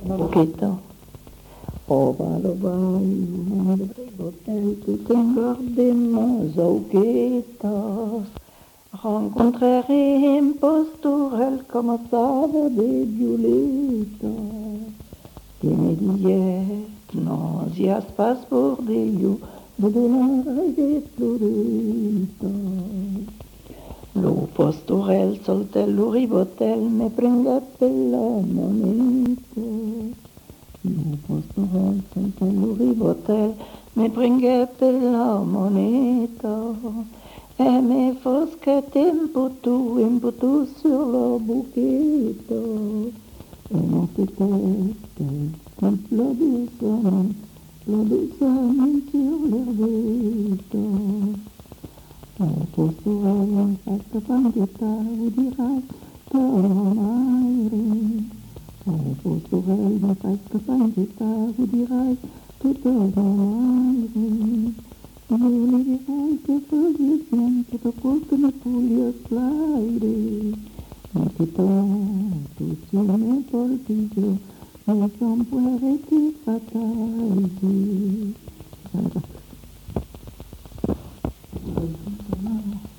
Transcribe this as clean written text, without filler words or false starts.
poquito. Ovalova y botel que tengo de más auquetas. Rencontreré un pastorel comme ça des violetas. Que me disait, non, si as pas por Dios, de dolor y de floreta. Lo pastorel soltel lo ribotel, me prende per la moneta. Lo pastorel soltel lo ribotel, me prende per la moneta. E me fosche tempo tu, sur la bouqueta. E non ti tette, con la douceur sur l'herbeta. Pastorel, fatta panchetta, udirai, tornare. Pastorel, fatta panchetta, udirai, tornare. Io dirai che foglie bianche, dopo che ne foglie slaire. Ma che tu siamo portiglio, nella campuere ti fatali.